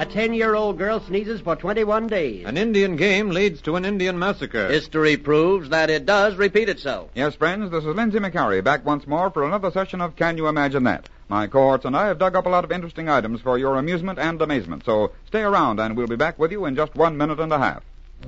A 10-year-old girl sneezes for 21 days. An Indian game leads to an Indian massacre. History proves that it does repeat itself. Yes, friends, this is Lindsay McCarry back once more for another session of Can You Imagine That? My cohorts and I have dug up a lot of interesting items for your amusement and amazement, so stay around and we'll be back with you in just 1 minute and a half.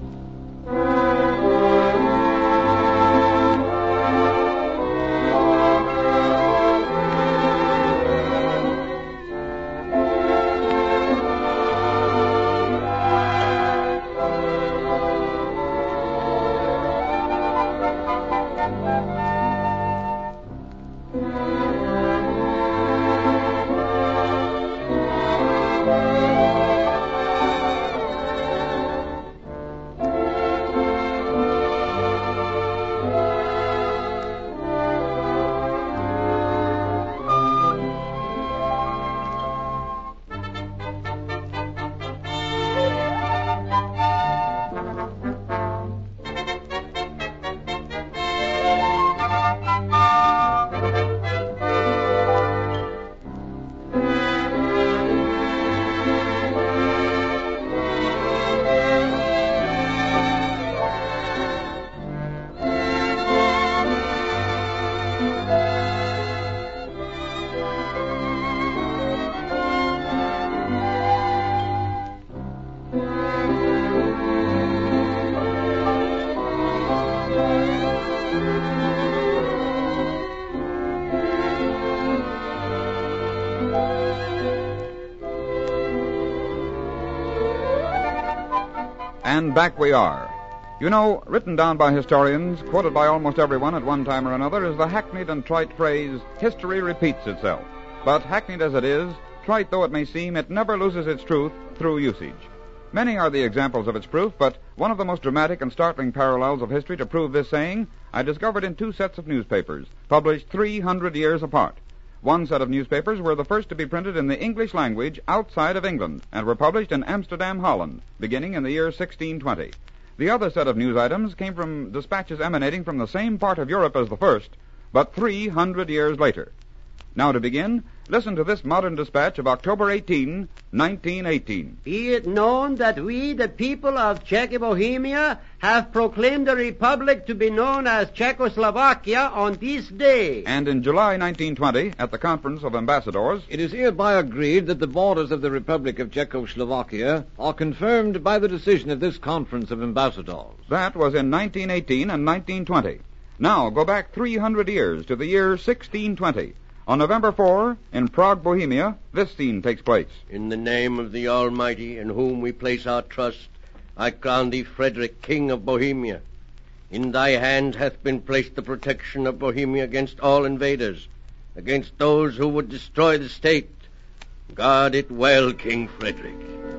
And back we are. You know, written down by historians, quoted by almost everyone at one time or another, is the hackneyed and trite phrase, history repeats itself. But hackneyed as it is, trite though it may seem, it never loses its truth through usage. Many are the examples of its proof, but one of the most dramatic and startling parallels of history to prove this saying, I discovered in 2 sets of newspapers, published 300 years apart. One set of newspapers were the first to be printed in the English language outside of England and were published in Amsterdam, Holland, beginning in the year 1620. The other set of news items came from dispatches emanating from the same part of Europe as the first, but 300 years later. Now to begin, listen to this modern dispatch of October 18, 1918. Be it known that we, the people of Czechoslovakia, have proclaimed the republic to be known as Czechoslovakia on this day. And in July 1920, at the Conference of Ambassadors, It is hereby agreed that the borders of the Republic of Czechoslovakia are confirmed by the decision of this Conference of Ambassadors. that was in 1918 and 1920. Now go back 300 years to the year 1620. On November 4, in Prague, Bohemia, this scene takes place. In the name of the Almighty, in whom we place our trust, I crown thee, Frederick, King of Bohemia. In thy hand hath been placed the protection of Bohemia against all invaders, against those who would destroy the state. Guard it well, King Frederick.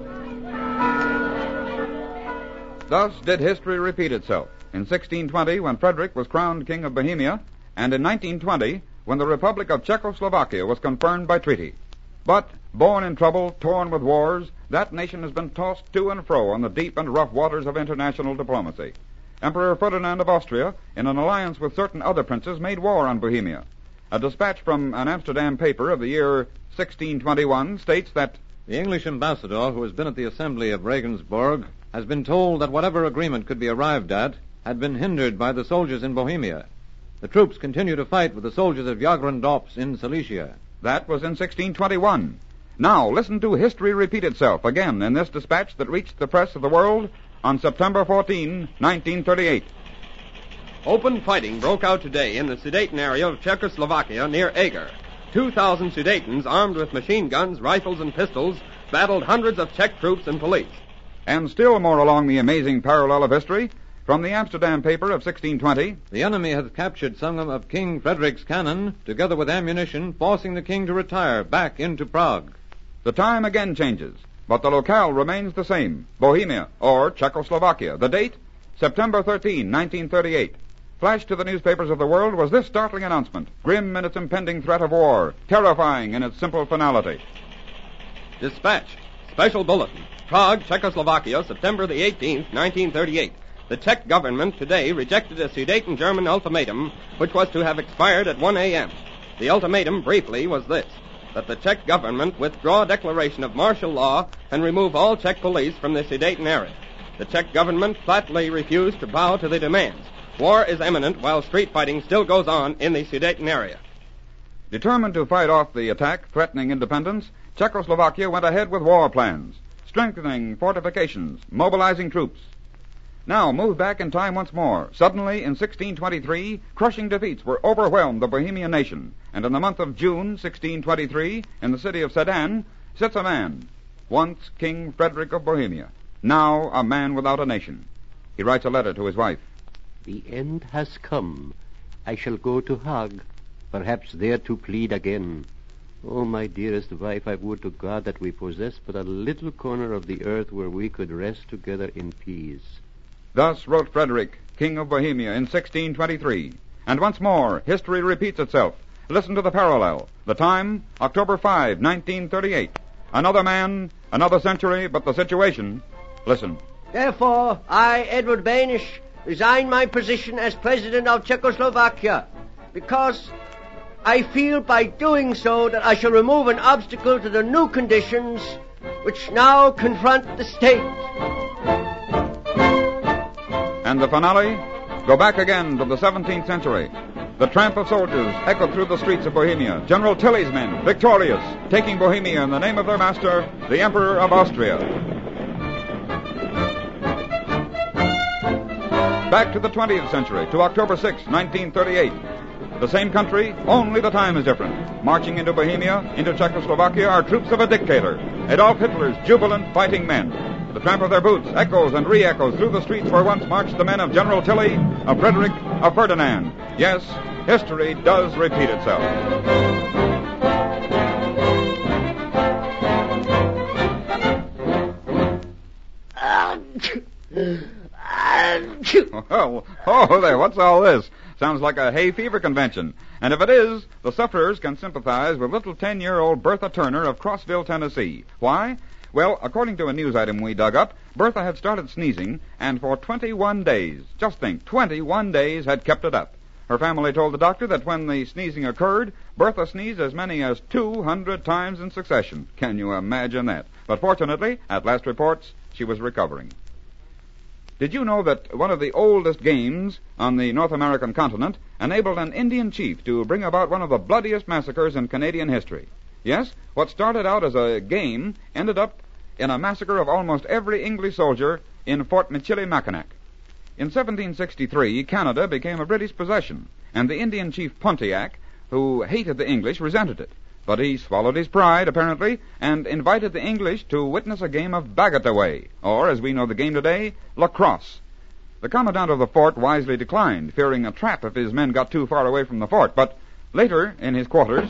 Thus did history repeat itself. In 1620, when Frederick was crowned King of Bohemia, and in 1920, when the Republic of Czechoslovakia was confirmed by treaty. But, born in trouble, torn with wars, that nation has been tossed to and fro on the deep and rough waters of international diplomacy. Emperor Ferdinand of Austria, in an alliance with certain other princes, made war on Bohemia. A dispatch from an Amsterdam paper of the year 1621 states that The English ambassador, who has been at the assembly of Regensburg, has been told that whatever agreement could be arrived at had been hindered by the soldiers in Bohemia. The troops continue to fight with the soldiers of Jagrendorps in Silesia. that was in 1621. Now listen to history repeat itself again in this dispatch that reached the press of the world on September 14, 1938. Open fighting broke out today in the Sudeten area of Czechoslovakia near Eger. 2,000 Sudetens armed with machine guns, rifles, and pistols battled hundreds of Czech troops and police. And still more along the amazing parallel of history, from the Amsterdam paper of 1620, The enemy has captured some of King Frederick's cannon, together with ammunition, forcing the king to retire back into Prague. the time again changes, but the locale remains the same, Bohemia, or Czechoslovakia. The date, September 13, 1938. Flashed to the newspapers of the world was this startling announcement, grim in its impending threat of war, terrifying in its simple finality. Dispatch. Special bulletin. Prague, Czechoslovakia, September the 18th, 1938. The Czech government today rejected a Sudeten-German ultimatum, which was to have expired at 1 a.m. The ultimatum, briefly, was this. that the Czech government withdraw a declaration of martial law and remove all Czech police from the Sudeten area. The Czech government flatly refused to bow to the demands. War is imminent while street fighting still goes on in the Sudeten area. Determined to fight off the attack threatening independence, Czechoslovakia went ahead with war plans, strengthening fortifications, mobilizing troops. Now, move back in time once more. Suddenly, in 1623, crushing defeats were overwhelmed the Bohemian nation, and in the month of June, 1623, in the city of Sedan, sits a man, once King Frederick of Bohemia, now a man without a nation. He writes a letter to his wife. The end has come. I shall go to Hague, perhaps there to plead again. Oh, my dearest wife, I would to God that we possessed but a little corner of the earth where we could rest together in peace. Thus wrote Frederick, King of Bohemia, in 1623. And once more, history repeats itself. Listen to the parallel. The time, October 5, 1938. Another man, another century, but the situation. Listen. Therefore, I, Edward Banish, resign my position as President of Czechoslovakia, because I feel by doing so that I shall remove an obstacle to the new conditions which now confront the state. And the finale? Go back again to the 17th century. The tramp of soldiers echoed through the streets of Bohemia. General Tilly's men, victorious, taking Bohemia in the name of their master, the Emperor of Austria. Back to the 20th century, to October 6, 1938. The same country, only the time is different. Marching into Bohemia, into Czechoslovakia, are troops of a dictator, Adolf Hitler's jubilant fighting men. The tramp of their boots echoes and re-echoes through the streets where once marched the men of General Tilly, of Frederick, of Ferdinand. Yes, history does repeat itself. Oh, there, what's all this? Sounds like a hay fever convention. And if it is, the sufferers can sympathize with little 10-year-old Bertha Turner of Crossville, Tennessee. Why? Well, according to a news item we dug up, Bertha had started sneezing, and for 21 days, just think, 21 days had kept it up. Her family told the doctor that when the sneezing occurred, Bertha sneezed as many as 200 times in succession. Can you imagine that? But fortunately, at last reports, she was recovering. Did you know that one of the oldest games on the North American continent enabled an Indian chief to bring about one of the bloodiest massacres in Canadian history? Yes, what started out as a game ended up in a massacre of almost every English soldier in Fort Michilimackinac. In 1763, Canada became a British possession, and the Indian chief Pontiac, who hated the English, resented it. But he swallowed his pride, apparently, and invited the English to witness a game of bagataway, or, as we know the game today, lacrosse. The commandant of the fort wisely declined, fearing a trap if his men got too far away from the fort. But later, in his quarters...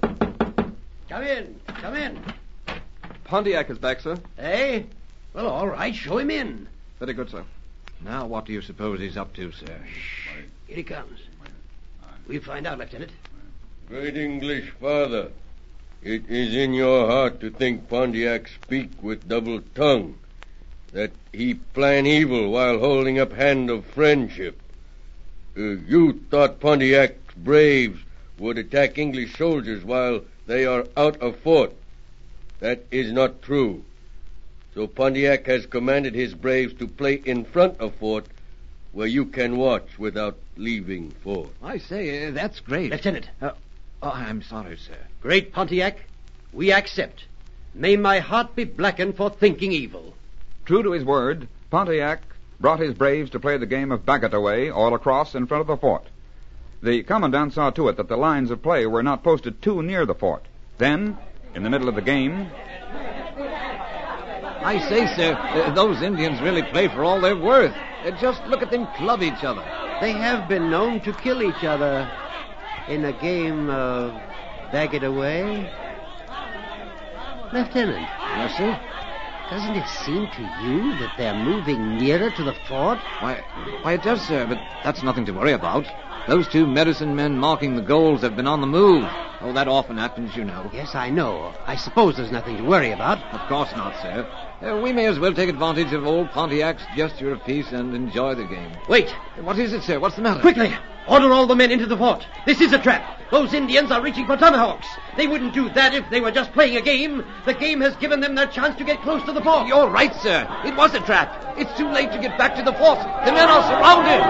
Come in, come in. Pontiac is back, sir. Eh? Well, all right, show him in. Very good, sir. Now, what do you suppose he's up to, sir? Here he comes. We'll find out, Lieutenant. Great English father, it is in your heart to think Pontiac speak with double tongue, that he plan evil while holding up hand of friendship. You thought Pontiac's braves would attack English soldiers while they are out of fort. That is not true. So Pontiac has commanded his braves to play in front of fort, where you can watch without leaving fort. I say, that's great. Lieutenant. I'm sorry, sir. Great Pontiac, we accept. May my heart be blackened for thinking evil. True to his word, Pontiac brought his braves to play the game of bagataway, or lacrosse, in front of the fort. The commandant saw to it that the lines of play were not posted too near the fort. Then, in the middle of the game... I say, sir, those Indians really play for all they're worth. Just look at them club each other. They have been known to kill each other in a game of bag it away. Lieutenant. Yes, sir? Doesn't it seem to you that they're moving nearer to the fort? Why, it does, sir, but that's nothing to worry about. Those two medicine men marking the goals have been on the move. Oh, that often happens, you know. Yes, I know. I suppose there's nothing to worry about. Of course not, sir. We may as well take advantage of old Pontiac's gesture of peace and enjoy the game. Wait. What is it, sir? What's the matter? Quickly. Order all the men into the fort. This is a trap. Those Indians are reaching for tomahawks. They wouldn't do that if they were just playing a game. The game has given them their chance to get close to the fort. You're right, sir. It was a trap. It's too late to get back to the fort. The men are surrounded.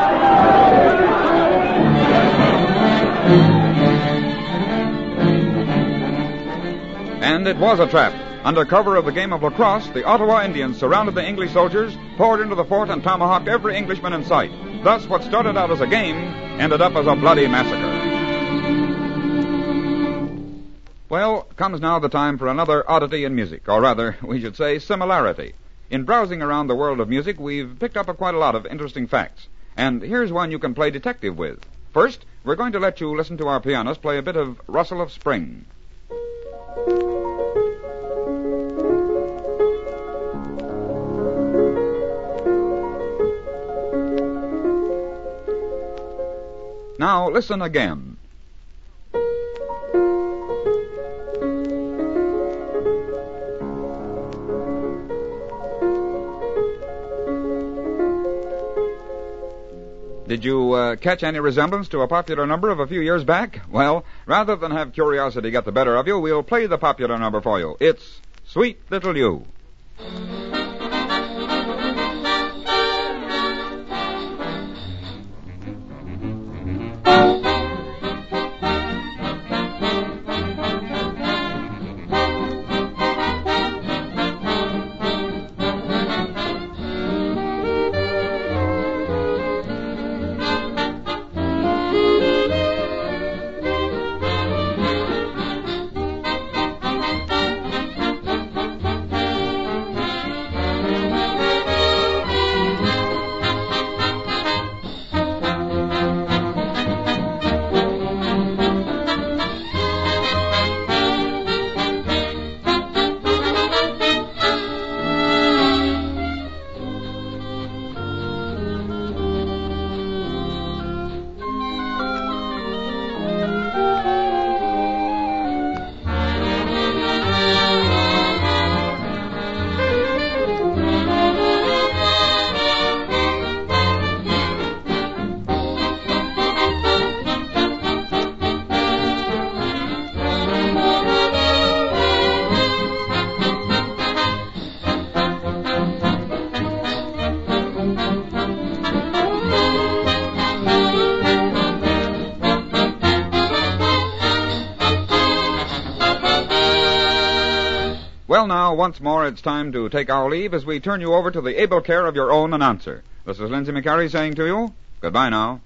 And it was a trap. Under cover of the game of lacrosse, the Ottawa Indians surrounded the English soldiers, poured into the fort, and tomahawked every Englishman in sight. Thus, what started out as a game ended up as a bloody massacre. Well, comes now the time for another oddity in music, or rather, we should say similarity. In browsing around the world of music, we've picked up quite a lot of interesting facts. And here's one you can play detective with. First, we're going to let you listen to our pianist play a bit of Rustle of Spring. Now listen again. Did you catch any resemblance to a popular number of a few years back? Well, rather than have curiosity get the better of you, we'll play the popular number for you. It's Sweet Little You. Well, now, once more, it's time to take our leave as we turn you over to the able care of your own announcer. This is Lindsay McCarry saying to you, goodbye now.